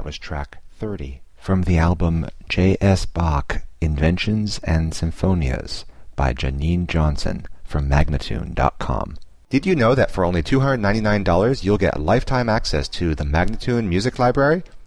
was track 30 from the album J.S. Bach, Inventions and Symphonias by Janine Johnson from Magnatune.com. Did you know that for only $299 you'll get lifetime access to the Magnatune Music Library?